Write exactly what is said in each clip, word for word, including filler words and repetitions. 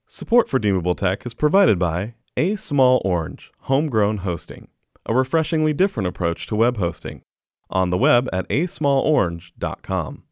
Support for Deemable Tech is provided by A Small Orange, Homegrown Hosting, a refreshingly different approach to web hosting. On the web at a small orange dot com.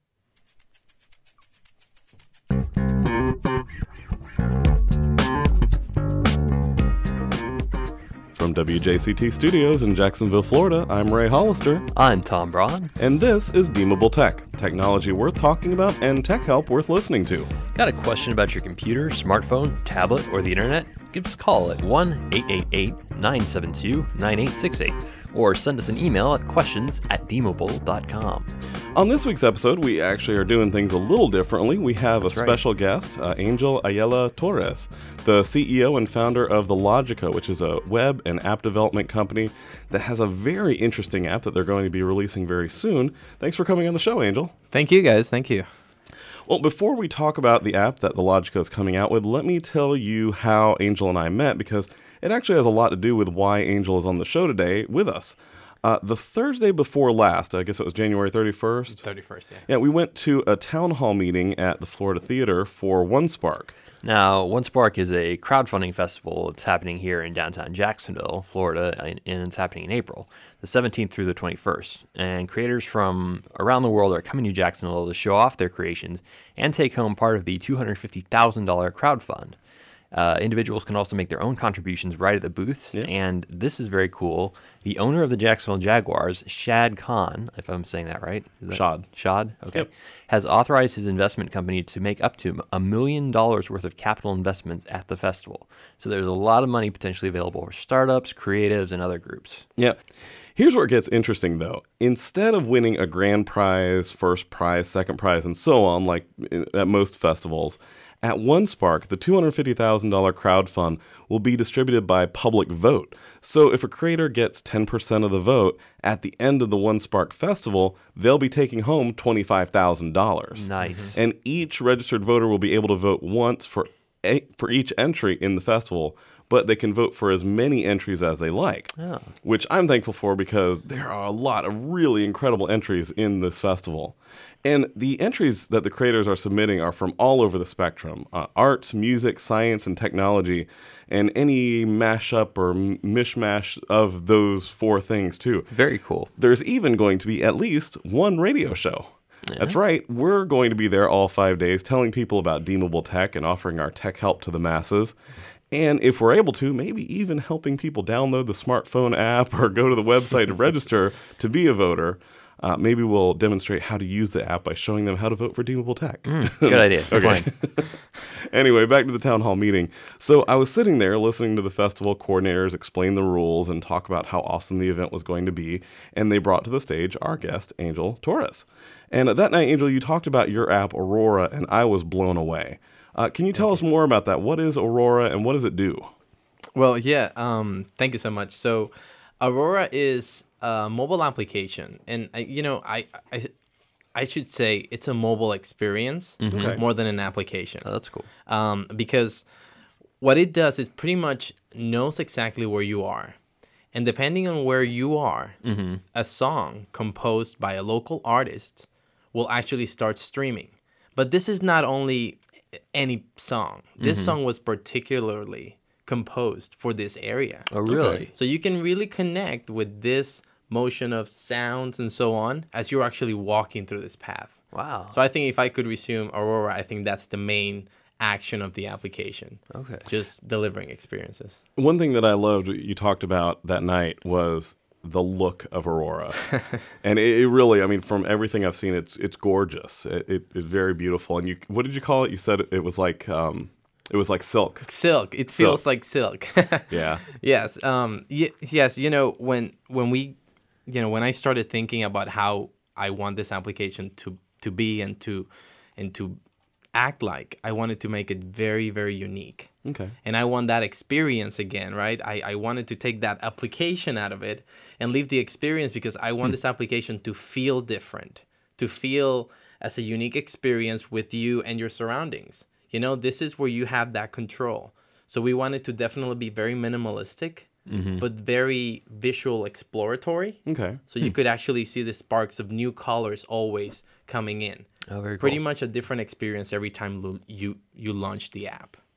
From W J C T Studios in Jacksonville, Florida, I'm Ray Hollister. I'm Tom Braun. And this is Deemable Tech, technology worth talking about and tech help worth listening to. Got a question about your computer, smartphone, tablet, or the internet? Give us a call at one eight eight eight, nine seven two, nine eight six eight or send us an email at questions at deemable dot com. On this week's episode, we actually are doing things a little differently. We have That's a right. special guest, uh, Angel Ayala Torres, the C E O and founder of The Logica, which is a web and app development company that has a very interesting app that they're going to be releasing very soon. Thanks for coming on the show, Angel. Thank you, guys. Thank you. Well, before we talk about the app that The Logica is coming out with, let me tell you how Angel and I met, because it actually has a lot to do with why Angel is on the show today with us. Uh, the Thursday before last, I guess it was January thirty-first. thirty-first, yeah. Yeah, we went to a town hall meeting at the Florida Theater for OneSpark. Now, OneSpark is a crowdfunding festival. It's happening here in downtown Jacksonville, Florida, and and it's happening in April, the seventeenth through the twenty-first. And creators from around the world are coming to Jacksonville to show off their creations and take home part of the two hundred fifty thousand dollars crowd fund. Uh, individuals can also make their own contributions right at the booths, Yeah. and this is very cool. The owner of the Jacksonville Jaguars, Shad Khan, if I'm saying that right, is that Shad. Shad, okay, Yep. has authorized his investment company to make up to a million dollars worth of capital investments at the festival. So there's a lot of money potentially available for startups, creatives, and other groups. Yeah. Here's where it gets interesting, though. Instead of winning a grand prize, first prize, second prize, and so on, like in- at most festivals, at OneSpark, the two hundred fifty thousand dollars crowd fund will be distributed by public vote. So if a creator gets ten percent of the vote, at the end of the OneSpark festival, they'll be taking home twenty-five thousand dollars. Nice. And each registered voter will be able to vote once for a- for each entry in the festival, but they can vote for as many entries as they like, Oh. which I'm thankful for because there are a lot of really incredible entries in this festival. And the entries that the creators are submitting are from all over the spectrum, uh, arts, music, science, and technology, and any mashup or m- mishmash of those four things, too. Very cool. There's even going to be at least one radio show. That's right. We're going to be there all five days telling people about Deemable Tech and offering our tech help to the masses. And if we're able to, maybe even helping people download the smartphone app or go to the website to register to be a voter. Uh, maybe we'll demonstrate how to use the app by showing them how to vote for Deemable Tech. Good idea. Good Okay. plan. Anyway, back to the town hall meeting. So I was sitting there listening to the festival coordinators explain the rules and talk about how awesome the event was going to be. And they brought to the stage our guest, Angel Torres. And that night, Angel, you talked about your app, Aurora, and I was blown away. Uh, can you tell us more about that? What is Aurora and what does it do? Well, yeah. Um, thank you so much. So, Aurora is a mobile application, and I, you know, I, I, I should say it's a mobile experience Okay. more than an application. Oh, that's cool. Um, because what it does is pretty much knows exactly where you are, and depending on where you are, a song composed by a local artist will actually start streaming. But this is not only any song. This song was particularly composed for this area. Oh, really? So you can really connect with this motion of sounds and so on as you're actually walking through this path. Wow. So I think if I could resume Aurora, I think that's the main action of the application. Okay. Just delivering experiences. One thing that I loved you talked about that night was the look of Aurora. And it, it really, I mean, from everything I've seen, it's it's gorgeous. It, it, it's very beautiful. And you, what did you call it? You said it, it was like, um, it was like silk. Silk. It feels Silk. like silk. Yeah. Yes. Um. Y- yes. You know, when when we, you know, when I started thinking about how I want this application to to be and to and to act like, I wanted to make it very, very unique. Okay. And I want that experience again, right? I, I wanted to take that application out of it and leave the experience because I want this application to feel different, to feel as a unique experience with you and your surroundings. You know, this is where you have that control. So we wanted to definitely be very minimalistic, but very visual exploratory. Okay. So you could actually see the sparks of new colors always coming in. Oh, very cool. Pretty much a different experience every time lo- you you launch the app.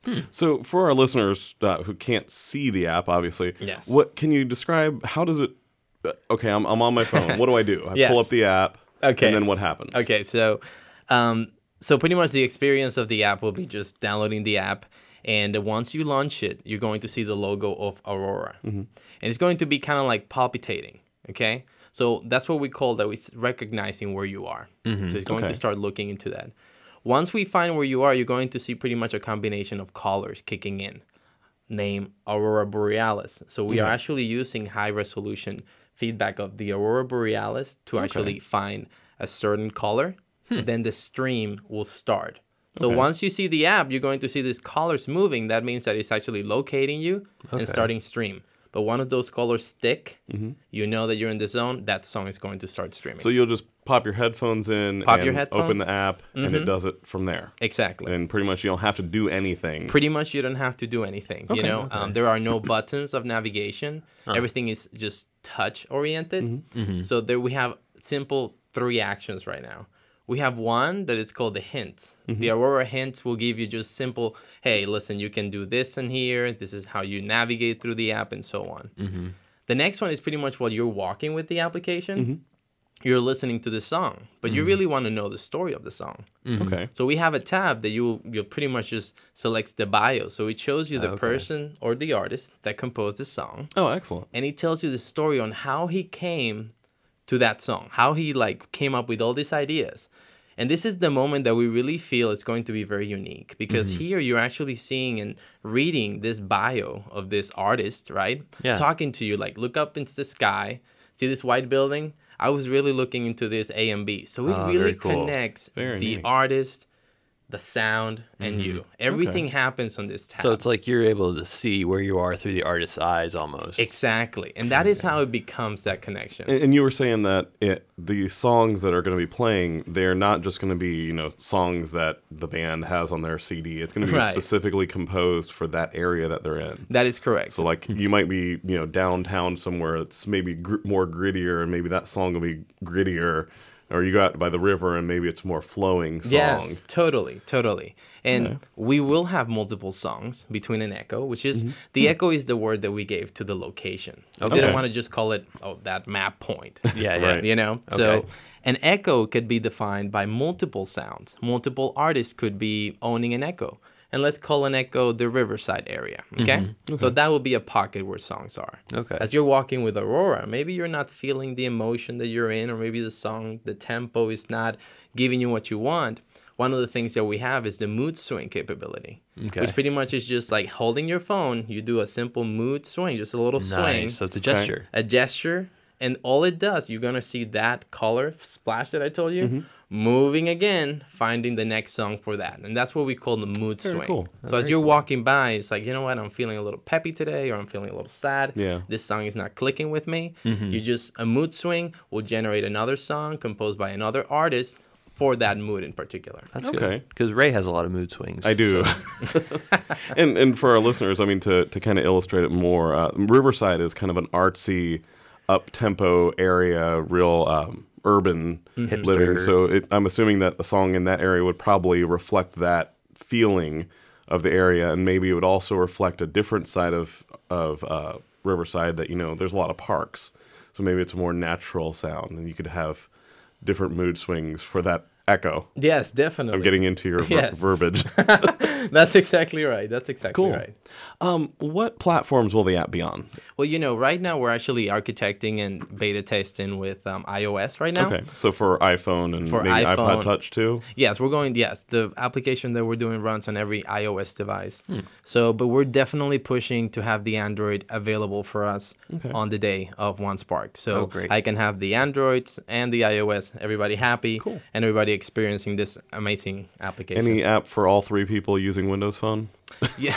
So for our listeners uh, who can't see the app, obviously, Yes. what can you describe? How does it? Uh, okay, I'm I'm on my phone. What do I do? I Yes. pull up the app. Okay. And then what happens? Okay, so um, so pretty much the experience of the app will be just downloading the app, and once you launch it, you're going to see the logo of Aurora, mm-hmm. and it's going to be kind of like palpitating. Okay, so that's what we call that. It's recognizing where you are. Mm-hmm. So it's going Okay. to start looking into that. Once we find where you are, you're going to see pretty much a combination of colors kicking in. Name Aurora Borealis. So we Yeah. are actually using high resolution feedback of the Aurora Borealis to actually find a certain color, and then the stream will start. So Okay. once you see the app, you're going to see these colors moving. That means that it's actually locating you and Okay. starting stream. But one of those colors stick, Mm-hmm. you know that you're in the zone, that song is going to start streaming. So you'll just pop your headphones in, Pop and your headphones. open the app, and it Mhm. does it from there. exactly. And pretty much you don't have to do anything. Pretty much you don't have to do anything. Okay, you know, okay. um, there are no buttons of navigation. Everything is just touch oriented. Mm-hmm. So there we have simple three actions right now. We have one that is called the hints. Mm-hmm. The Aurora hints will give you just simple, hey, listen, you can do this in here. This is how you navigate through the app and so on. Mm-hmm. The next one is pretty much while you're walking with the application, Mm-hmm. you're listening to the song, but you really want to know the story of the song. Okay. So we have a tab that you you pretty much just selects the bio. So it shows you the Okay. person or the artist that composed the song, Oh, excellent. and it tells you the story on how he came to that song, how he like came up with all these ideas. And this is the moment that we really feel is going to be very unique because here you're actually seeing and reading this bio of this artist, right? Yeah. Talking to you like, look up into the sky, see this white building? I was really looking into this A and B. So it Oh, really very cool. connects Very the neat. artist, the sound, and you. Everything happens on this tab. So it's like you're able to see where you are through the artist's eyes almost. exactly. And that is how it becomes that connection. And, and you were saying that it, the songs that are going to be playing, they're not just going to be, you know, songs that the band has on their C D. It's going to be Right. specifically composed for that area that they're in. That is correct. So, like, you might be, you know, downtown somewhere that's maybe gr- more grittier, and maybe that song will be grittier. Or you got by the river, and maybe it's more flowing song. Yes, totally, totally. And Yeah. we will have multiple songs between an echo, which is Mm-hmm. the echo is the word that we gave to the location. We Okay. didn't want to just call it oh that map point. Yeah, yeah. Right. You know, so Okay. an echo could be defined by multiple sounds. Multiple artists could be owning an echo. And let's call an echo the Riverside area, okay? So that will be a pocket where songs are. Okay. As you're walking with Aurora, maybe you're not feeling the emotion that you're in, or maybe the song, the tempo is not giving you what you want. One of the things that we have is the mood swing capability, Okay. which pretty much is just like holding your phone. You do a simple mood swing, just a little swing, Nice. So it's a gesture. a gesture, and all it does, you're gonna see that color splash that I told you, moving again, finding the next song for that, and that's what we call the mood Very swing. cool. So as you're walking by, it's like, you know what, I'm feeling a little peppy today, or I'm feeling a little sad. Yeah. This song is not clicking with me. You just a mood swing will generate another song composed by another artist for that mood in particular. That's Okay. good. Because Ray has a lot of mood swings. I do. so- and and for our listeners, I mean, to, to kind of illustrate it more, uh, Riverside is kind of an artsy, up-tempo area, real um, urban living. Hipster. So it, I'm assuming that a song in that area would probably reflect that feeling of the area, and maybe it would also reflect a different side of, of uh, Riverside that, you know, there's a lot of parks. So maybe it's a more natural sound, and you could have different mood swings for that echo. Yes, definitely. I'm getting into your ver- Yes. verbiage. That's exactly right. That's exactly Cool. right. Um, what platforms will the app be on? Well, you know, right now we're actually architecting and beta testing with um, iOS right now. Okay, so for iPhone and For maybe iPod iPhone. Touch too. Yes, we're going. Yes, the application that we're doing runs on every iOS device. Hmm. So, but we're definitely pushing to have the Android available for us Okay. on the day of OneSpark. So Oh, great. I can have the Androids and the iOS, everybody happy, Cool. and everybody experiencing this amazing application. Any app for all three people using Windows Phone? Yeah.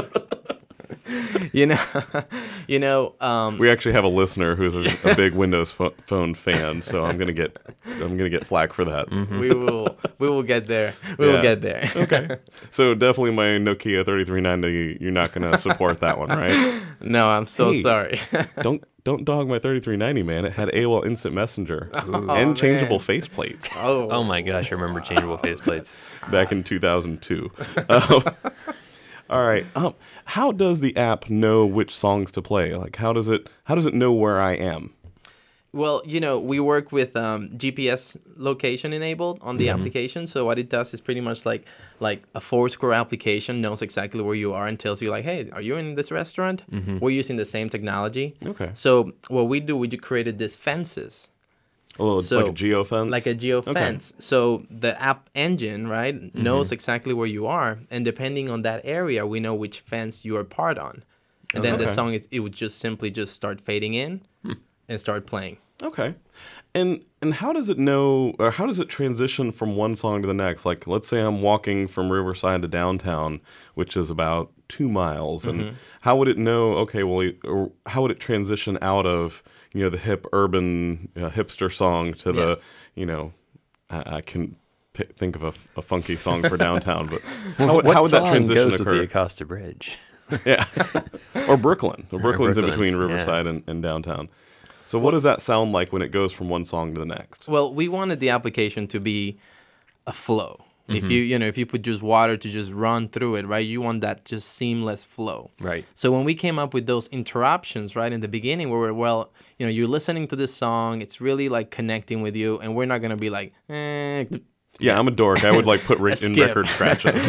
you know, you know. Um, We actually have a listener who's a, a big Windows pho- Phone fan, so I'm gonna get I'm gonna get flack for that. we will. We will get there. We Yeah. will get there. Okay, so definitely my Nokia thirty-three ninety. You're not gonna support that one, right? No, I'm so Hey. sorry. Don't don't dog my thirty-three ninety, man. It had A O L Instant Messenger Oh, and changeable man. faceplates oh. Oh my gosh, I remember changeable faceplates. back in two thousand two. Um, All right. Um, how does the app know which songs to play? Like, how does it how does it know where I am? Well, you know, we work with um, G P S location enabled on the Mm-hmm. application. So what it does is pretty much like like a Foursquare application knows exactly where you are and tells you like, hey, are you in this restaurant? Mm-hmm. We're using the same technology. Okay. So what we do, we ju- created these fences. Oh, So, like a geofence? Like a geo Okay. fence. So the app engine, right, knows exactly where you are, and depending on that area, we know which fence you are part on, and then the Okay. song is it would just simply just start fading in and start playing. Okay. And and how does it know, or how does it transition from one song to the next? Like, let's say I'm walking from Riverside to downtown, which is about two miles, and Mm-hmm. how would it know? Okay, well, it- or how would it transition out of, you know, the hip urban uh, hipster song to the, Yes. you know, I, I can p- think of a, f- a funky song for downtown, but how, would- what how would that song transition goes occur? with the Acosta Bridge? Yeah, or Brooklyn. Or Brooklyn's in Brooklyn, between yeah. Riverside and, and downtown. So what does that sound like when it goes from one song to the next? Well, we wanted the application to be a flow. If you you know if you put just water to just run through it, right? You want that just seamless flow. Right. So when we came up with those interruptions, right in the beginning, where we're well, you know, you're listening to this song, it's really like connecting with you, and we're not gonna be like, eh. Yeah, I'm a dork. I would like put re- A in skip. record scratches.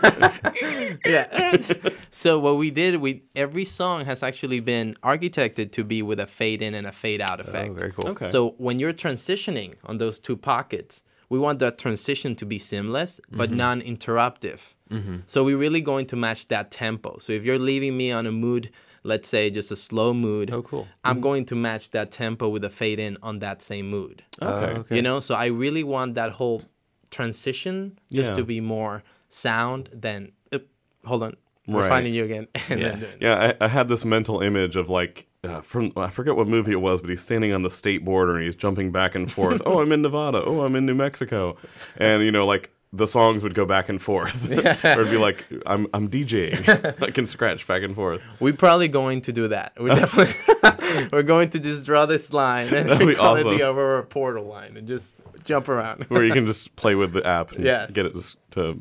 Yeah. So what we did, we every song has actually been architected to be with a fade in and a fade out effect. Oh, very cool. Okay. So when you're transitioning on those two pockets, we want that transition to be seamless but Mm-hmm. non-interruptive. So we're really going to match that tempo. So if you're leaving me on a mood, let's say just a slow mood, Oh, cool. I'm going to match that tempo with a fade in on that same mood. Okay. okay. You know, so I really want that whole transition just Yeah. to be more sound than. Uh, hold on, we're Right. finding you again. And Yeah. then doing- Yeah, I, I had this mental image of like uh, from I forget what movie it was, but he's standing on the state border and he's jumping back and forth. Oh, I'm in Nevada. Oh, I'm in New Mexico, and you know, like the songs would go back and forth, or it'd be like I'm I'm DJing. I can scratch back and forth. We're probably going to do that. We're definitely we're going to just draw this line and That'd we be call awesome. it the Aurora portal line and just jump around. Where you can just play with the app and Yes. get it just to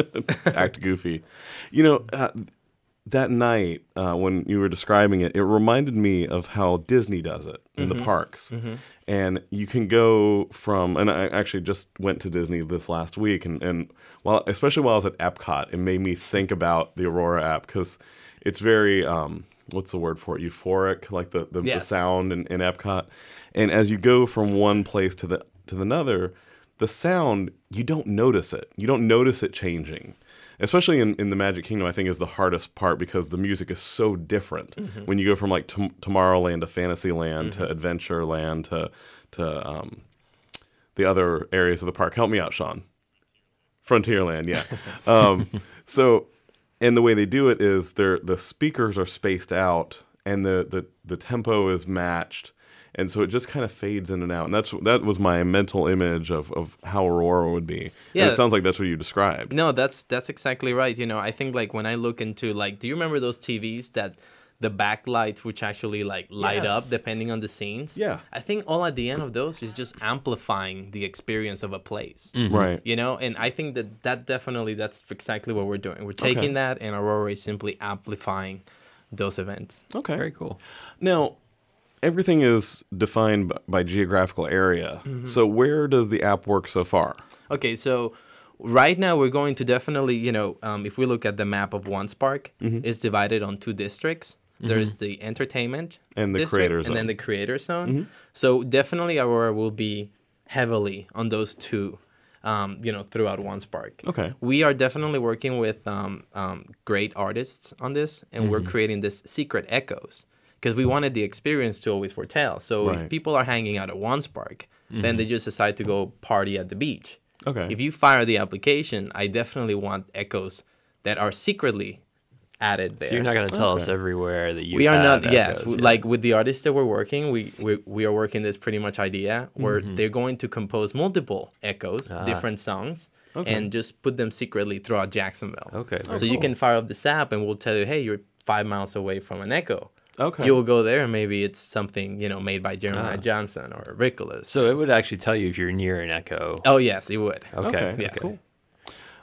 act goofy. You know, uh, that night uh, when you were describing it, it reminded me of how Disney does it in Mm-hmm. the parks. And you can go from, and I actually just went to Disney this last week, and, and while, especially while I was at Epcot, it made me think about the Aurora app because it's very, um, what's the word for it, euphoric, like the, the, the Yes. sound in, in Epcot. And as you go from one place to the to another, the sound, you don't notice it. You don't notice it changing. Especially in, in the Magic Kingdom, I think is the hardest part because the music is so different. Mm-hmm. When you go from like t- Tomorrowland to Fantasyland to Adventureland to to um, the other areas of the park. Help me out, Sean. Frontierland, yeah. um, so, and the way they do it is they're the speakers are spaced out and the, the, the tempo is matched. And so it just kind of fades in and out. And that's that was my mental image of, of how Aurora would be. Yeah. And it sounds like that's what you described. No, that's that's exactly right. You know, I think like when I look into like, do you remember those T Vs that the backlights which actually like light Yes. up depending on the scenes? Yeah. I think all at the end of those is just amplifying the experience of a place. Right. You know, and I think that that definitely that's exactly what we're doing. We're taking Okay. that and Aurora is simply amplifying those events. Okay. Very cool. Now, everything is defined b- by geographical area. Mm-hmm. So where does the app work so far? Okay, so right now we're going to definitely, you know, um, if we look at the map of One Spark, Mm-hmm. it's divided on two districts. There's the entertainment And the district creator and zone. then the creator zone. Mm-hmm. So definitely Aurora will be heavily on those two, um, you know, throughout One Spark. Okay. We are definitely working with um, um, great artists on this, and Mm-hmm. we're creating this secret echoes because we wanted the experience to always foretell. So Right. if people are hanging out at One Spark, then they just decide to go party at the beach. Okay. If you fire the application, I definitely want echoes that are secretly added there. So you're not going to tell us Okay. everywhere that you we are have not. Yes, echoes, w- yeah. like with the artists that we're working, we we, we are working this pretty much idea where Mm-hmm. they're going to compose multiple echoes, Ah. different songs, Okay. and just put them secretly throughout Jacksonville. Okay, So very you cool. can fire up this app, and we'll tell you, hey, you're five miles away from an echo. Okay. You will go there, and maybe it's something you know made by Jeremiah Ah. Johnson or Ricolas. So it would actually tell you if you're near an echo. Oh yes, it would. Okay. Okay. Yes. Cool.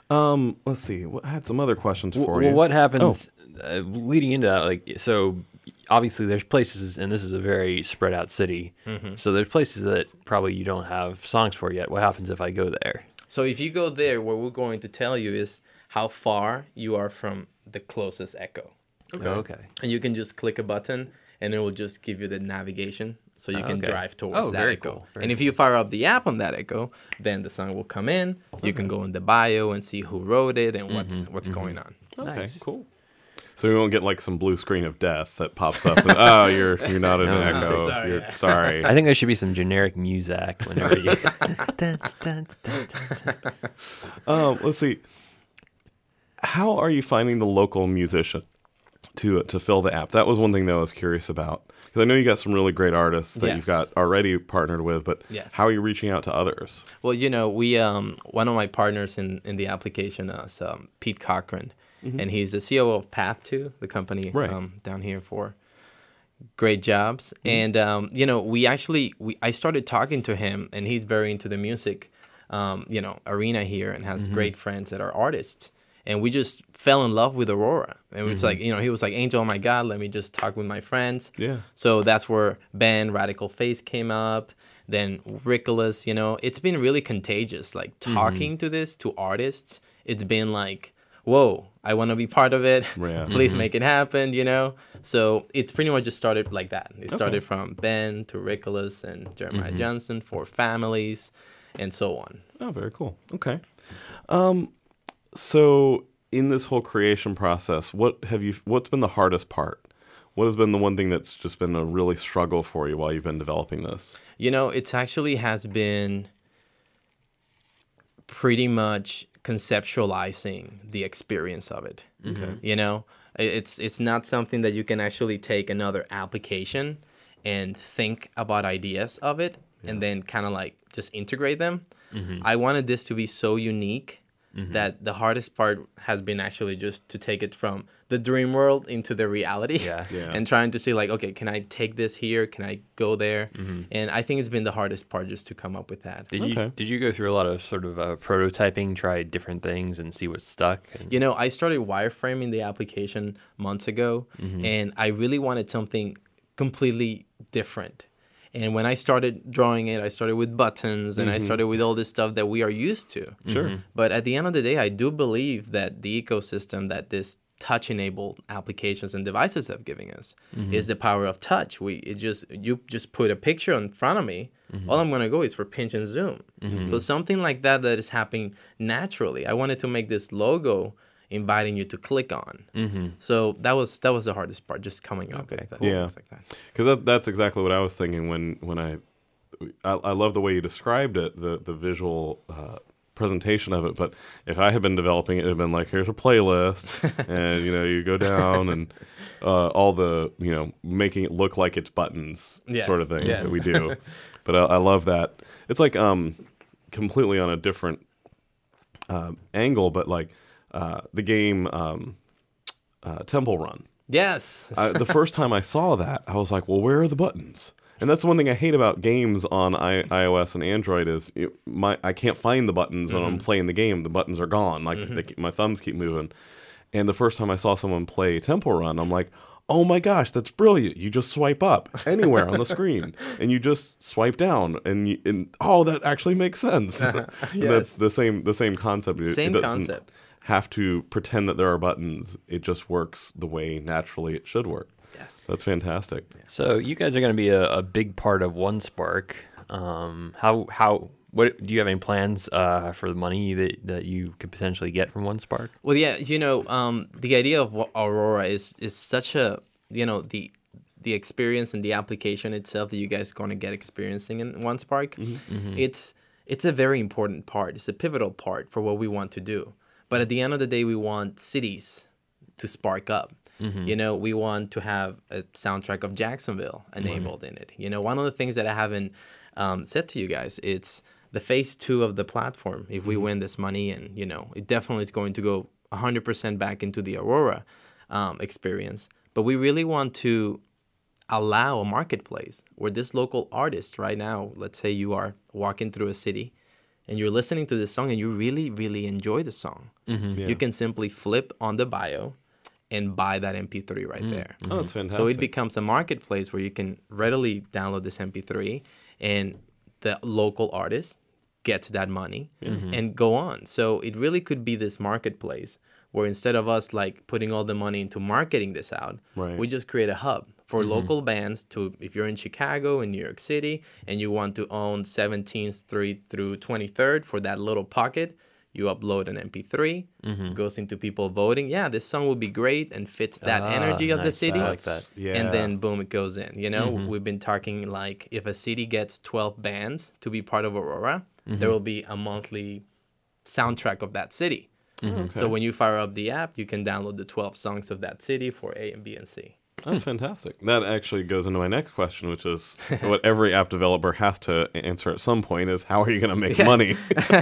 Um, let's see. What- I had some other questions for well, you. what happens uh, leading into that? Like, so obviously there's places, and this is a very spread out city. So there's places that probably you don't have songs for yet. What happens if I go there? So if you go there, what we're going to tell you is how far you are from the closest echo. Okay. Okay. And you can just click a button and it will just give you the navigation so you Oh, can okay. drive towards Oh, that very echo. cool. Very And if you fire up the app on that echo, then the song will come in. You can go in the bio and see who wrote it and what's what's going on. Okay, Nice. cool. So we won't get like some blue screen of death that pops up. And, oh, you're you're not an No, no, echo. sorry, You're yeah. sorry. I think there should be some generic music whenever you. Dun, dun, dun, dun, dun. Um, let's see. How are you finding the local musician to to fill the app? That was one thing that I was curious about because I know you got some really great artists that Yes. you've got already partnered with, but Yes. how are you reaching out to others? Well, you know, we um one of my partners in in the application is um, Pete Cochran, and he's the C O O of Path Two, the company Right. um, down here for great jobs. And um, you know, we actually we I started talking to him, and he's very into the music, um, you know, arena here, and has great friends that are artists. And we just fell in love with Aurora. And it's like, you know, he was like, Angel, oh my God, let me just talk with my friends. Yeah. So that's where Ben Radical Face came up. Then Ricolas, you know, it's been really contagious. Like talking to this to artists, it's been like, whoa, I want to be part of it. Yeah. Please make it happen, you know? So it pretty much just started like that. It started Okay. from Ben to Ricolas and Jeremiah Johnson, for families, and so on. Oh, very cool. Okay. Um, so in this whole creation process, what have you? What's been the hardest part? What has been the one thing that's just been a really struggle for you while you've been developing this? You know, it's actually has been pretty much conceptualizing the experience of it. Okay. You know, I- it's it's not something that you can actually take another application and think about ideas of it and then kind of like just integrate them. I wanted this to be so unique that the hardest part has been actually just to take it from the dream world into the reality. Yeah. Yeah. And trying to see like, okay, can I take this here? Can I go there? And I think it's been the hardest part just to come up with that. Did Okay. you did you go through a lot of sort of uh, prototyping, try different things, and see what stuck? And, You know, I started wireframing the application months ago, and I really wanted something completely different. And when I started drawing it, I started with buttons and I started with all this stuff that we are used to. Sure. But at the end of the day, I do believe that the ecosystem that this touch-enabled applications and devices have given us is the power of touch. We it just you just put a picture in front of me. All I'm gonna go is for pinch and zoom. So something like that that is happening naturally. I wanted to make this logo inviting you to click on. So that was that was the hardest part, just coming up with that, Yeah. things like that. Because that, that's exactly what I was thinking when when I, I I love the way you described it, the the visual uh, presentation of it. But if I had been developing it, it'd have been like, here's a playlist, and you know you go down and uh, all the you know making it look like it's buttons Yes, sort of thing yes. that we do. But I, I love that. It's like um completely on a different uh, angle, but like uh, the game um, uh, Temple Run. Yes. I, the first time I saw that, I was like, well, where are the buttons? And that's the one thing I hate about games on I- iOS and Android is you, my I can't find the buttons when I'm playing the game. The buttons are gone. Like they, keep- my thumbs keep moving. And the first time I saw someone play Temple Run, I'm like, oh my gosh, that's brilliant. You just swipe up anywhere on the screen and you just swipe down and, you, and oh, that actually makes sense. And that's the same the same concept. It- Same it doesn't concept. have to pretend that there are buttons. It just works the way naturally it should work. Yes. That's fantastic. So you guys are going to be a, a big part of OneSpark. Um, how how what do you have any plans uh, for the money that, that you could potentially get from OneSpark? Well, yeah, you know, um, the idea of what Aurora is is such a, you know, the the experience and the application itself that you guys are going to get experiencing in OneSpark. It's it's a very important part. It's a pivotal part for what we want to do. But at the end of the day, we want cities to spark up. You know, we want to have a soundtrack of Jacksonville enabled in it. You know, one of the things that I haven't um, said to you guys, it's the phase two of the platform. If we win this money, and you know, it definitely is going to go one hundred percent back into the Aurora um, experience. But we really want to allow a marketplace where this local artist right now, let's say you are walking through a city and you're listening to this song and you really, really enjoy the song, Mm-hmm. Yeah. you can simply flip on the bio and buy that M P three right Mm. there. Oh, it's fantastic. So it becomes a marketplace where you can readily download this M P three, and the local artist gets that money and go on. So it really could be this marketplace where instead of us like putting all the money into marketing this out, Right. we just create a hub for local bands to, if you're in Chicago, in New York City, and you want to own seventeenth Street through twenty-third for that little pocket, you upload an M P three, goes into people voting. Yeah, this song would be great and fits that Ah, energy of the nice. city. I like that. Yeah. And then boom, it goes in. You know, we've been talking like if a city gets twelve bands to be part of Aurora, there will be a monthly soundtrack of that city. Okay. So when you fire up the app, you can download the twelve songs of that city for A and B and C. That's fantastic. That actually goes into my next question, which is what every app developer has to answer at some point: is how are you going to make money?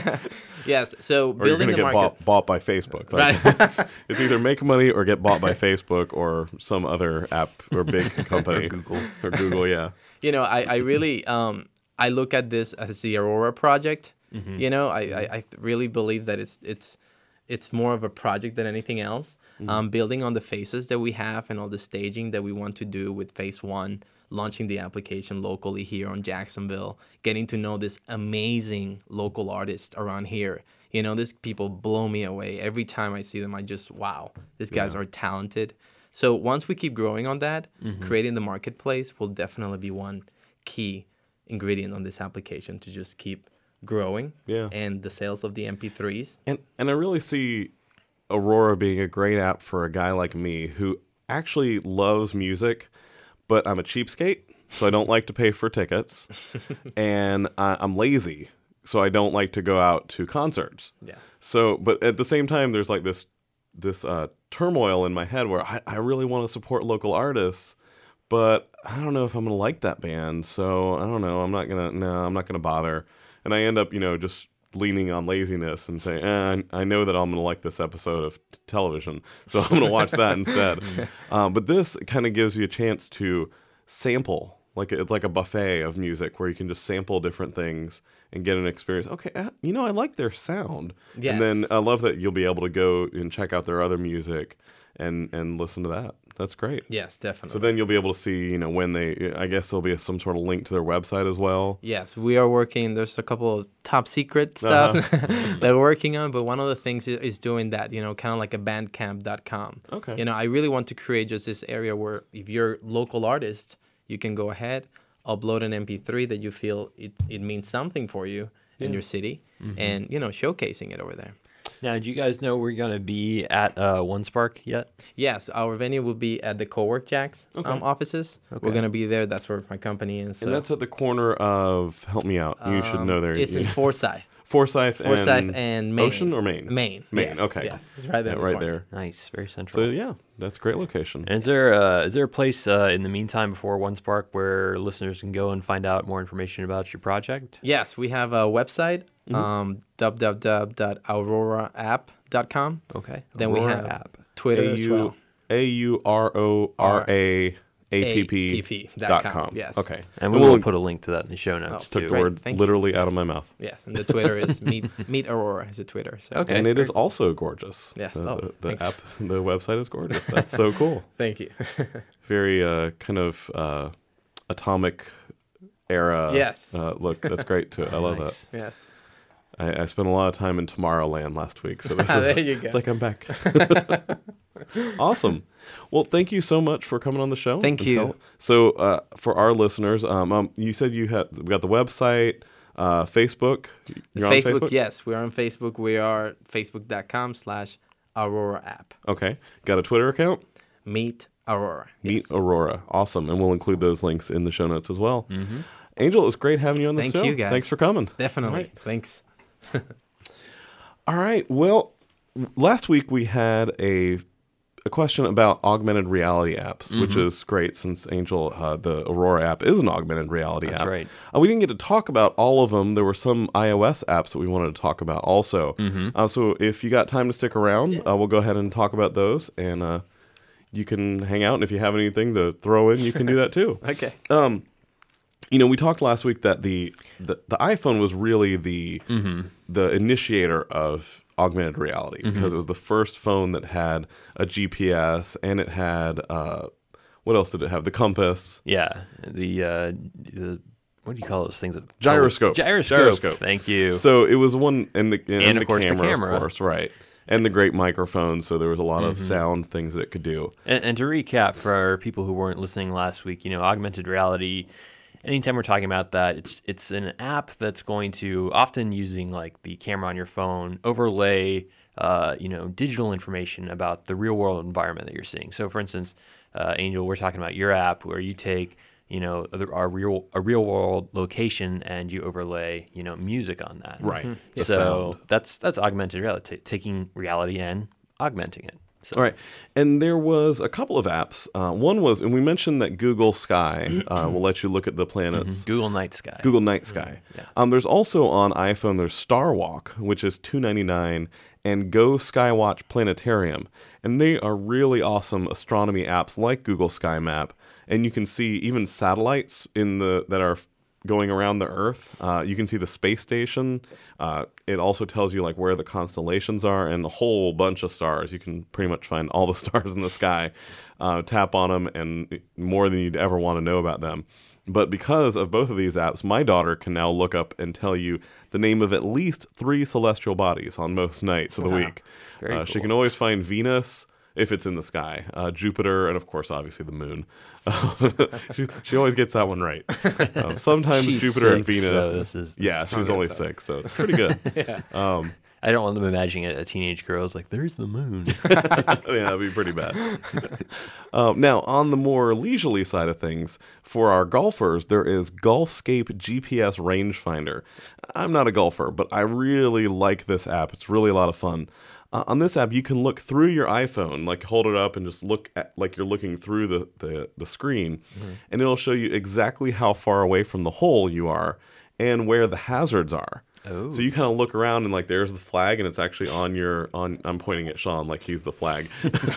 Yes. So Or you're building going to the get market. bought, bought by Facebook. Like, it's, it's either make money or get bought by Facebook or some other app or big company. Google. Or Google, yeah. You know, I, I really um I look at this as the Aurora project. Mm-hmm. You know, I, I, I really believe that it's it's it's more of a project than anything else. Mm-hmm. Um, building on the phases that we have and all the staging that we want to do with phase one, launching the application locally here on Jacksonville, getting to know this amazing local artist around here. You know, these people blow me away. Every time I see them, I just, wow, these guys Yeah. are talented. So once we keep growing on that, Mm-hmm. creating the marketplace will definitely be one key ingredient on this application to just keep growing. Yeah. And the sales of the M P threes. And and I really see Aurora being a great app for a guy like me who actually loves music, but I'm a cheapskate, so I don't like to pay for tickets, and I, I'm lazy, so I don't like to go out to concerts. Yes. So, but at the same time, there's like this this uh, turmoil in my head where I, I really want to support local artists, but I don't know if I'm gonna like that band. So I don't know. I'm not gonna. No, I'm not gonna bother. And I end up, you know, just leaning on laziness and saying, eh, I I know that I'm going to like this episode of t- television, so I'm going to watch that instead. Um, but this kind of gives you a chance to sample, like it's like a buffet of music where you can just sample different things and get an experience. Okay, uh, you know, I like their sound. Yes. And then I love that you'll be able to go and check out their other music and, and listen to that. That's great. Yes, definitely. So then you'll be able to see, you know, when they, I guess there'll be some sort of link to their website as well. Yes, we are working. There's a couple of top secret stuff Uh-huh. that we're working on, but one of the things is, is doing that, you know, kind of like a bandcamp dot com. Okay. You know, I really want to create just this area where if you're a local artist, you can go ahead, upload an M P three that you feel it, it means something for you in your city, and, you know, showcasing it over there. Now, do you guys know we're going to be at uh, OneSpark yet? Yes, our venue will be at the Cowork Jacks Okay. um, offices. We're Okay. going to be there. That's where my company is. And so, that's at the corner of, help me out, you should um, know there. It's in Forsyth. Forsyth, Forsyth and, and Maine. Ocean or Maine? Maine. Maine, yes, okay. Yes, it's right there. Yeah, in the right corner. there. Nice, very central. So yeah, that's a great location. And is there uh, is there a place uh, in the meantime before OneSpark where listeners can go and find out more information about your project? Yes, we have a website, Mm-hmm. um, w w w dot aurora app dot com. Okay. Then we Aurora have app. Twitter as well. A U R O R A A P P dot com. Yes. Okay. And we will put a link to that in the show notes Oh, took too. the great. word Thank you. literally out of my mouth. Yes, and the Twitter is meet meet Aurora is a Twitter. So. Okay. And it is great. also gorgeous. Yes. The, Oh, the, the thanks. app, the website is gorgeous. That's so cool. Thank you. Very uh, kind of uh, atomic era. Yes. Uh, look, that's great too. I love Nice. that. Yes. I, I spent a lot of time in Tomorrowland last week, so this There is you go. it's like I'm back. Awesome. Well, thank you so much for coming on the show. Thank and you. tell- So, uh, for our listeners, um, um, you said you had we got the website, uh, Facebook. You're Facebook, on Facebook. yes, we're on Facebook. We are facebook dot com slash Aurora app. Okay. Got a Twitter account. Meet Aurora. Meet Yes. Aurora. Awesome, and we'll include those links in the show notes as well. Mm-hmm. Angel, it was great having you on the Thank show. you, guys. Thanks for coming. Definitely. Right. Thanks. All right. Well, last week we had a a question about augmented reality apps, Mm-hmm. which is great since Angel, uh, the Aurora app, is an augmented reality That's app. right. Uh, we didn't get to talk about all of them. There were some iOS apps that we wanted to talk about also. Mm-hmm. Uh, so if you got time to stick around, uh, we'll go ahead and talk about those, and uh, you can hang out. And if you have anything to throw in, you can do that too. Okay. Um, you know, we talked last week that the the, the iPhone was really the Mm-hmm. the initiator of augmented reality because Mm-hmm. it was the first phone that had a G P S and it had uh, what else did it have? The compass. Yeah, the uh, the what do you call those things? Gyroscope. Gyroscope. Gyroscope. Thank you. So it was one, and the and, And, the of course, the camera, camera. of course, right, and the great microphone. So there was a lot of Mm-hmm. sound things that it could do. And, and to recap for our people who weren't listening last week, you know, augmented reality. Anytime we're talking about that, it's it's an app that's going to often using like the camera on your phone overlay, uh, you know, digital information about the real world environment that you're seeing. So, for instance, uh, Angel, we're talking about your app where you take, you know, a, a real a real world location and you overlay, you know, music on that. Right. Mhm. The So sound. that's that's augmented reality, taking reality and augmenting it. So, All right, and there was a couple of apps. Uh, one was, and we mentioned that Google Sky uh, will let you look at the planets. Google Night Sky. Google Night Sky. yeah. Um, there's also on iPhone, there's Starwalk, which is two ninety-nine, and Go Skywatch Planetarium. And they are really awesome astronomy apps like Google Sky Map. And you can see even satellites in the that are going around the Earth. Uh, you can see the space station. Uh, it also tells you like where the constellations are and a whole bunch of stars. You can pretty much find all the stars in the sky, uh, tap on them, and more than you'd ever want to know about them. But because of both of these apps, my daughter can now look up and tell you the name of at least three celestial bodies on most nights of the Wow. week. Very Uh, She cool. can always find Venus if it's in the sky, uh, Jupiter, and of course, obviously the moon. she, she always gets that one right. Um, sometimes She's Jupiter and six, so Venus. this is- yeah, she's Okay, only so- six, so it's pretty good. Um, I don't want them imagining a, a teenage girl is like, there's the moon. yeah, that'd be pretty bad. um, now, on the more leisurely side of things, for our golfers, there is Golfscape G P S Rangefinder. I'm not a golfer, but I really like this app. It's really a lot of fun. Uh, on this app, you can look through your iPhone, like hold it up and just look at, like you're looking through the, the, the screen, and it'll show you exactly how far away from the hole you are and where the hazards are. Oh. So you kind of look around and like there's the flag and it's actually on your on. I'm pointing at Sean like he's the flag.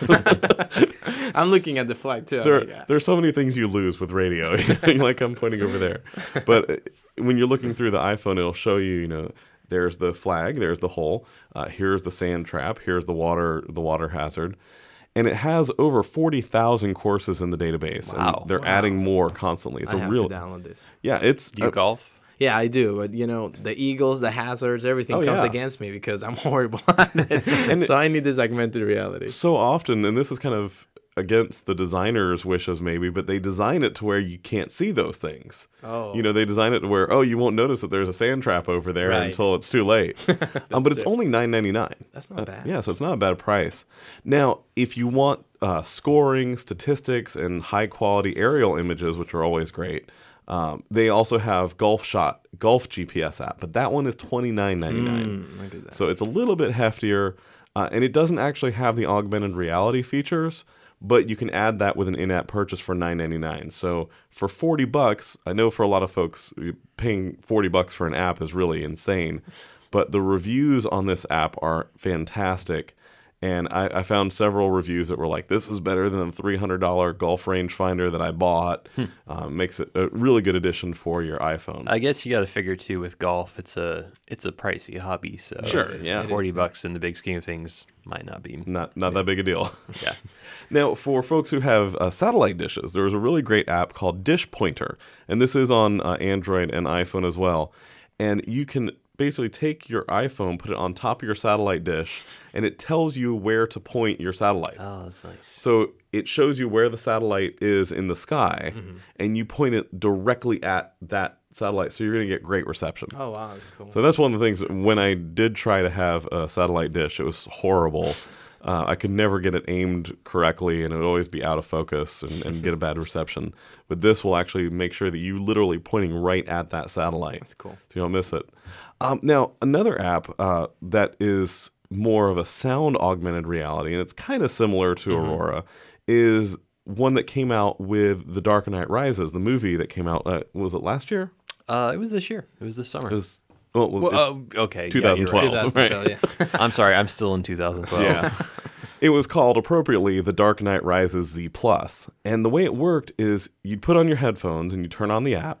I'm looking at the flag too. I'm there, like, yeah. there's so many things you lose with radio. Like I'm pointing over there, but uh, when you're looking through the iPhone, it'll show you. You know, there's the flag, there's the hole. Uh, here's the sand trap. Here's the water, the water hazard. And it has over forty thousand courses in the database. Wow. And they're Wow. adding more constantly. It's I a have real, to download this. yeah. It's Do you uh, golf? Yeah, I do, but you know, the eagles, the hazards, everything Oh, comes yeah. against me because I'm horrible at it. so I need this augmented reality. so often, and this is kind of against the designer's wishes maybe, but they design it to where you can't see those things. Oh. You know, they design it to where, oh, you won't notice that there's a sand trap over there Right. until it's too late. um, but it's true. only nine ninety-nine. That's not bad. Yeah, so it's not a bad price. Now, if you want uh, scoring, statistics, and high quality aerial images, which are always great, um, they also have Golf Shot, Golf G P S app, but that one is twenty-nine ninety-nine. Mm, look at that. So it's a little bit heftier, uh, and it doesn't actually have the augmented reality features, but you can add that with an in-app purchase for nine ninety-nine. So for forty bucks, I know for a lot of folks, paying forty bucks for an app is really insane, but the reviews on this app are fantastic. And I, I found several reviews that were like, this is better than the three hundred dollars golf rangefinder that I bought. um, makes it a really good addition for your iPhone. I guess you got to figure too with golf, it's a it's a pricey hobby. So Sure, it's- yeah. forty bucks in the big scheme of things might not be. Not not that big a deal. Yeah. Now, for folks who have uh, satellite dishes, there was a really great app called Dish Pointer, and this is on uh, Android and iPhone as well. And you can basically take your iPhone, put it on top of your satellite dish, and it tells you where to point your satellite. Oh, that's nice. So it shows you where the satellite is in the sky, and you point it directly at that satellite. So you're going to get great reception. Oh wow, that's cool. So that's one of the things. When I did try to have a satellite dish, it was horrible. Uh, I could never get it aimed correctly, and it would always be out of focus and, and get a bad reception. But this will actually make sure that you literally pointing right at that satellite. That's cool. So you don't miss it. Um, now, another app uh, that is more of a sound augmented reality, and it's kind of similar to Aurora, is one that came out with The Dark Knight Rises, the movie that came out. Uh, was it last year? Uh, it was this year. It was this summer. It was. Well, well, it's- oh, okay. twenty Yeah, twelve. you're right. twenty twelve, yeah. I'm sorry. I'm still in two thousand twelve. Yeah. It was called appropriately The Dark Knight Rises Z Plus. And the way it worked is you'd put on your headphones and you turn on the app,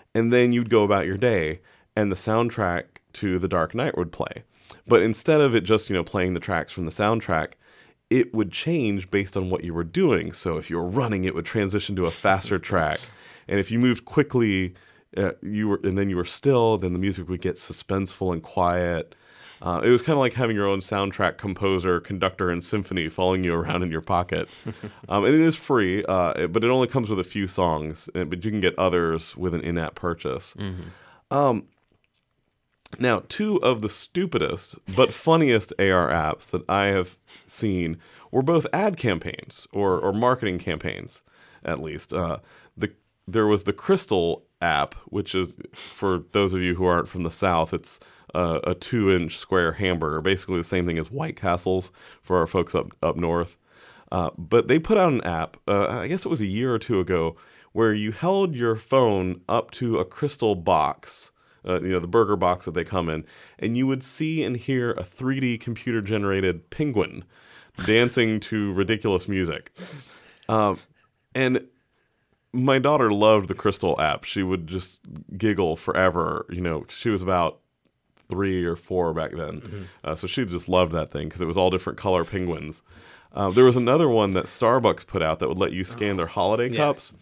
and then you'd go about your day, and the soundtrack to The Dark Knight would play. But instead of it just, you know, playing the tracks from the soundtrack, it would change based on what you were doing. So if you were running, it would transition to a faster track. And if you moved quickly, uh, you were, and then you were still, then the music would get suspenseful and quiet. Uh, it was kind of like having your own soundtrack composer, conductor, and symphony following you around in your pocket. Um, and it is free, uh, but it only comes with a few songs. But you can get others with an in-app purchase. Mm-hmm. Um, now, two of the stupidest but funniest A R apps that I have seen were both ad campaigns or, or marketing campaigns, at least. Uh, the there was the Crystal app, which is, for those of you who aren't from the South, it's uh, a two-inch square hamburger, basically the same thing as White Castles for our folks up up north. Uh, but they put out an app, uh, I guess it was a year or two ago, where you held your phone up to a Crystal box, uh, you know, the burger box that they come in, and you would see and hear a three D computer-generated penguin dancing to ridiculous music. Um, and my daughter loved the Crystal app. She would just giggle forever. You know, she was about three or four back then. Mm-hmm. Uh, so she just loved that thing because it was all different color penguins. Uh, there was another one that Starbucks put out that would let you scan oh. their holiday yeah. cups,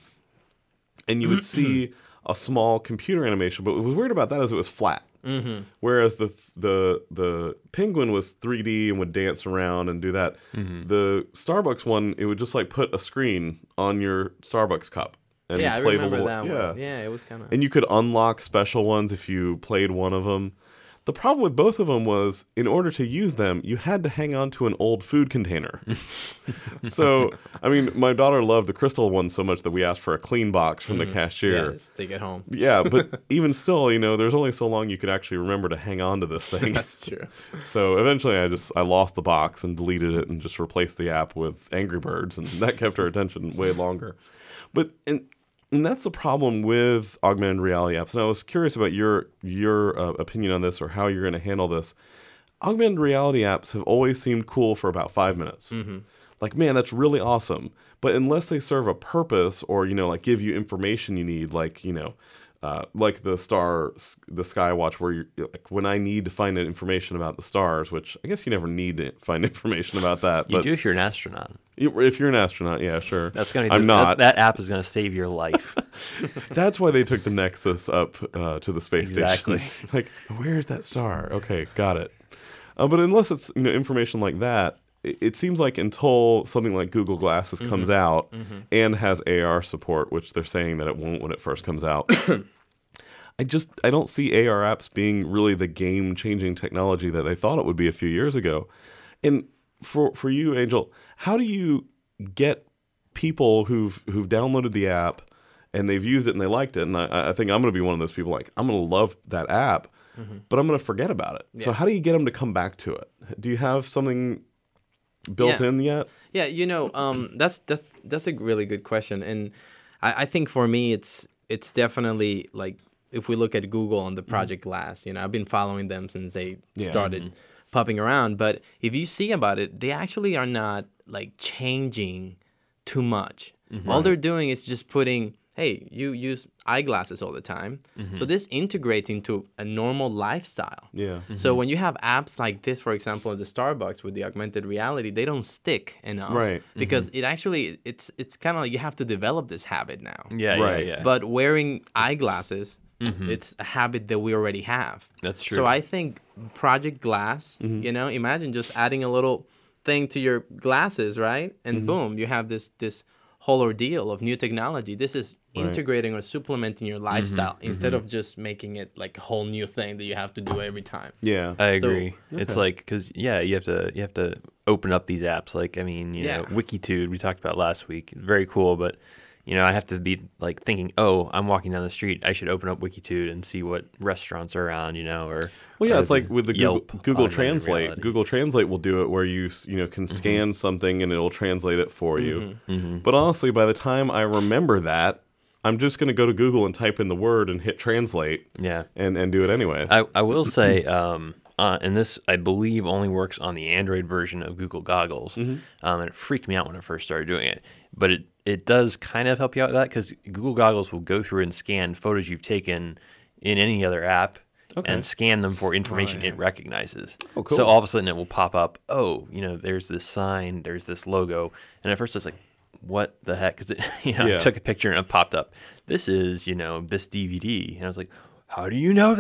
and you would see a small computer animation. But what was weird about that is it was flat. Mm-hmm. Whereas the the the penguin was three D and would dance around and do that. Mm-hmm. The Starbucks one, it would just like put a screen on your Starbucks cup and yeah, play I remember the that yeah. one. Yeah, it was kind of. And you could unlock special ones if you played one of them. The problem with both of them was, in order to use them, you had to hang on to an old food container. So, I mean, my daughter loved the Crystal one so much that we asked for a clean box from mm-hmm. the cashier. Yeah, just take it home. Yeah, but even still, you know, there's only so long you could actually remember to hang on to this thing. That's true. So eventually I just, I lost the box and deleted it and just replaced the app with Angry Birds, and that kept her attention way longer. But, and... And that's the problem with augmented reality apps. And I was curious about your your uh, opinion on this, or how you're going to handle this. Augmented reality apps have always seemed cool for about five minutes. Mm-hmm. Like, man, that's really awesome. But unless they serve a purpose, or, you know, like give you information you need, like, you know, uh, like the star, the Skywatch, where you're like, when I need to find information about the stars, which I guess you never need to find information about that. You but do if you're an astronaut. If you're an astronaut, yeah, sure. That's gonna. I'm do, not. That, that app is going to save your life. That's why they took the Nexus up uh, to the space exactly. station. Like, where's that star? Okay, got it. Uh, but unless it's, you know, information like that, it, it seems like until something like Google Glasses mm-hmm. comes out mm-hmm. and has A R support, which they're saying that it won't when it first comes out. I just I don't see A R apps being really the game-changing technology that they thought it would be a few years ago. And for for you, Angel, how do you get people who've who've downloaded the app and they've used it and they liked it? And I, I think I'm going to be one of those people. Like, I'm going to love that app, mm-hmm. but I'm going to forget about it. Yeah. So how do you get them to come back to it? Do you have something built yeah. in yet? Yeah, you know, um, that's that's that's a really good question, and I, I think for me, it's it's definitely like, if we look at Google on the Project mm-hmm. Glass, you know, I've been following them since they yeah. started mm-hmm. popping around. But if you see about it, they actually are not like changing too much. Mm-hmm. All they're doing is just putting, hey, you use eyeglasses all the time. Mm-hmm. So this integrates into a normal lifestyle. Yeah. Mm-hmm. So when you have apps like this, for example, at the Starbucks with the augmented reality, they don't stick enough. Right. Because mm-hmm. it actually, it's it's kind of like you have to develop this habit now. Yeah, right. yeah, yeah. But wearing eyeglasses, mm-hmm. it's a habit that we already have. That's true. So I think Project Glass, mm-hmm. you know, imagine just adding a little thing to your glasses, right? And mm-hmm. boom, you have this this whole ordeal of new technology. This is right. integrating or supplementing your lifestyle mm-hmm. instead mm-hmm. of just making it like a whole new thing that you have to do every time. Yeah, I agree. So, okay. It's like, because yeah, you have to you have to open up these apps. Like, I mean, you yeah. know, Wikitude we talked about last week. Very cool, but you know, I have to be like thinking, oh, I'm walking down the street, I should open up Wikitude and see what restaurants are around, you know, or well, yeah, or it's like with the Yelp Google, Google augmented Translate. reality. Google Translate will do it where you you know can Mm-hmm. scan something and it'll translate it for you. Mm-hmm. Mm-hmm. But honestly, by the time I remember that, I'm just going to go to Google and type in the word and hit translate. Yeah, and and do it anyways. I I will say, um, uh, and this I believe only works on the Android version of Google Goggles, mm-hmm. um, and it freaked me out when I first started doing it. But it it does kind of help you out with that because Google Goggles will go through and scan photos you've taken in any other app Okay. and scan them for information Oh, yes. it recognizes. Oh, cool. So all of a sudden it will pop up, oh, you know, there's this sign, there's this logo. And at first it's like, what the heck? Because you know, Yeah. I took a picture and it popped up. This is, you know, this D V D. And I was like, how do you know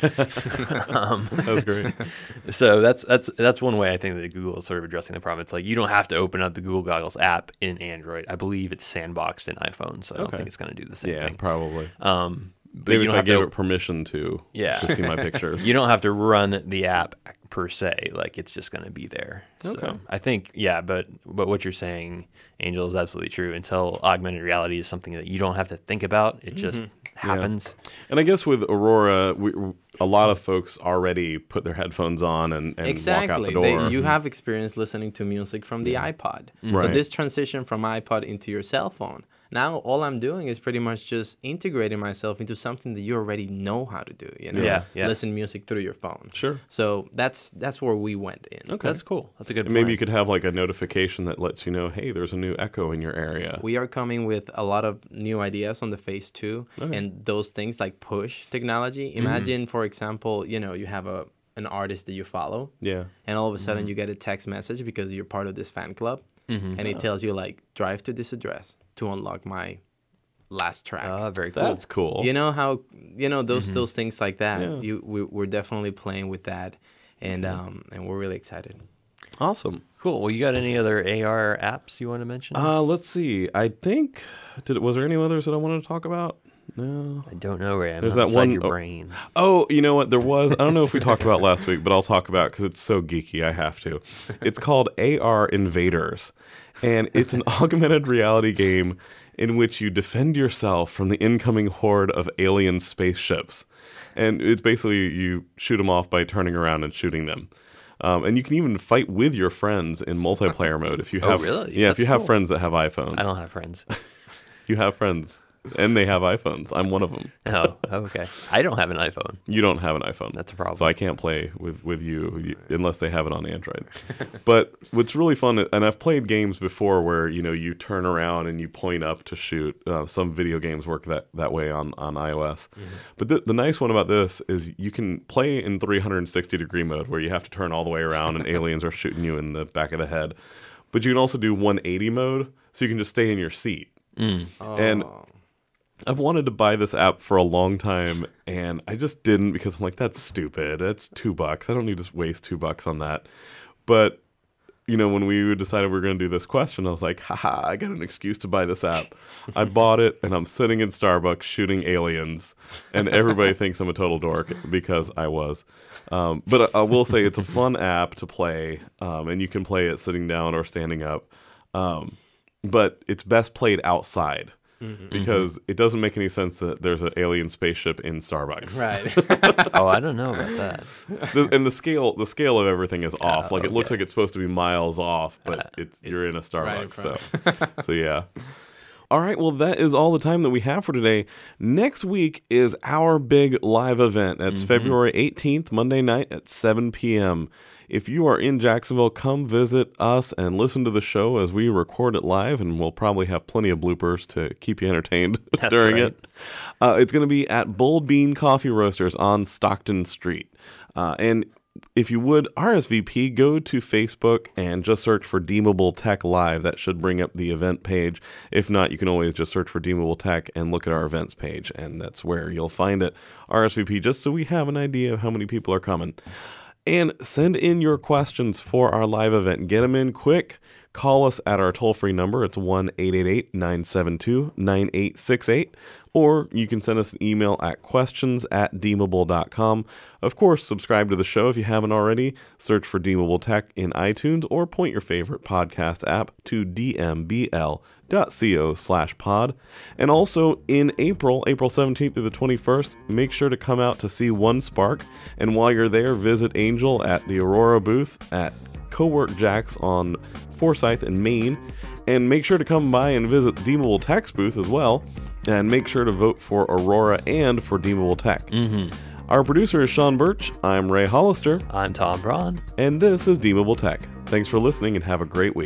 that? um, That was great. so that's that's that's one way I think that Google is sort of addressing the problem. It's like you don't have to open up the Google Goggles app in Android. I believe it's sandboxed in iPhone, so I don't Okay. think it's going to do the same Yeah, thing. probably. Um, but Maybe you if don't I have gave to, it permission to, Yeah. to see my pictures. you don't have to run the app per se. Like it's just going to be there. Okay. So I think yeah, but but what you're saying, Angel, is absolutely true. Until augmented reality is something that you don't have to think about, it just happens. And I guess with Aurora, we, a lot of folks already put their headphones on and, and walk out Exactly. the door. They, you have experience listening to music from the iPod. So Right. this transition from iPod into your cell phone. Now all I'm doing is pretty much just integrating myself into something that you already know how to do. You know, Yeah, yeah. listen music through your phone. Sure. So that's that's where we went in. Okay. That's cool. That's a good. And maybe plan. you could have like a notification that lets you know, hey, there's a new Echo in your area. We are coming with a lot of new ideas on the phase two, Okay. and those things like push technology. Imagine, for example, you know, you have a an artist that you follow, Yeah. and all of a sudden you get a text message because you're part of this fan club, and it tells you like, drive to this address to unlock my last track. Ah, very cool. That's cool. You know how you know those those things like that. Yeah. You we, we're definitely playing with that, and um and we're really excited. Awesome. Cool. Well, you got any other A R apps you want to mention? Uh, let's see. I think, did was there any others that I wanted to talk about? No. I don't know, Ray. I'm There's not that inside one- your oh. brain. Oh, you know what? There was. I don't know if we talked about it last week, but I'll talk about because it's so geeky. I have to. It's called A R Invaders, and it's an augmented reality game in which you defend yourself from the incoming horde of alien spaceships. And it's basically you shoot them off by turning around and shooting them. Um, and you can even fight with your friends in multiplayer mode if you Oh, have. really? Yeah, That's if you have cool. friends that have iPhones. I don't have friends. You have friends, and they have iPhones. I'm one of them. Oh, okay. I don't have an iPhone. You don't have an iPhone. That's a problem. So I can't play with, with you unless they have it on Android. But what's really fun, and I've played games before where, you know, you turn around and you point up to shoot. Uh, some video games work that, that way on, on iOS. Mm-hmm. But the, the nice one about this is you can play in three sixty degree mode where you have to turn all the way around and aliens are shooting you in the back of the head. But you can also do one eighty mode, so you can just stay in your seat. And Oh. I've wanted to buy this app for a long time, and I just didn't because I'm like, that's stupid. That's two bucks. I don't need to waste two bucks on that. But, you know, when we decided we were going to do this question, I was like, haha, I got an excuse to buy this app. I bought it, and I'm sitting in Starbucks shooting aliens, and everybody thinks I'm a total dork because I was. Um, but I, I will say it's a fun app to play, um, and you can play it sitting down or standing up. Um, but it's best played outside. Because it doesn't make any sense that there's an alien spaceship in Starbucks. Right. Oh, I don't know about that. The, and the scale, the scale of everything is off. Uh, like it looks okay. like it's supposed to be miles off, but Uh, it's you're in a right in Starbucks. so, so yeah. All right. Well, that is all the time that we have for today. Next week is our big live event. That's February eighteenth, Monday night at seven p.m. If you are in Jacksonville, come visit us and listen to the show as we record it live, and we'll probably have plenty of bloopers to keep you entertained during right. it. Uh, it's going to be at Bold Bean Coffee Roasters on Stockton Street. Uh, and if you would R S V P, go to Facebook and just search for Deemable Tech Live. That should bring up the event page. If not, you can always just search for Deemable Tech and look at our events page, and that's where you'll find it. R S V P, just so we have an idea of how many people are coming. And send in your questions for our live event. Get them in quick. Call us at our toll-free number. It's one eight eight eight, nine seven two, nine eight six eight. Or you can send us an email at questions at deemable dot com. Of course, subscribe to the show if you haven't already. Search for Deemable Tech in iTunes or point your favorite podcast app to d m b l dot co slash pod. And also in April, April seventeenth through the twenty-first, make sure to come out to see One Spark. And while you're there, visit Angel at the Aurora booth at Cowork Jacks on Forsyth in Maine. And make sure to come by and visit Deemable Tech's booth as well. And make sure to vote for Aurora and for Deemable Tech. Mm-hmm. Our producer is Sean Birch. I'm Ray Hollister. I'm Tom Braun. And this is Deemable Tech. Thanks for listening and have a great week.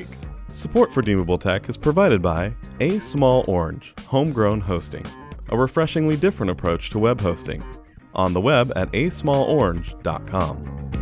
Support for Deemable Tech is provided by A Small Orange, homegrown hosting, a refreshingly different approach to web hosting. On the web at a small orange dot com.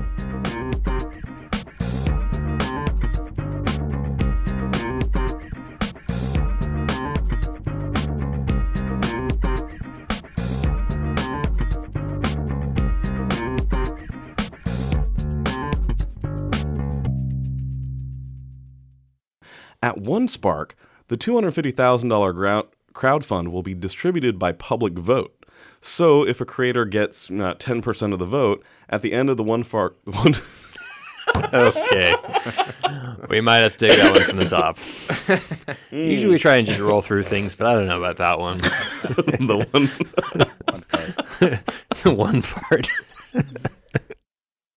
At OneSpark, the two hundred fifty thousand dollars grou- crowdfund will be distributed by public vote. So if a creator gets uh, ten percent of the vote, at the end of the OneSpark... One Okay. We might have to take that one from the top. Usually we try and just roll through things, but I don't know about that one. the one... The one part.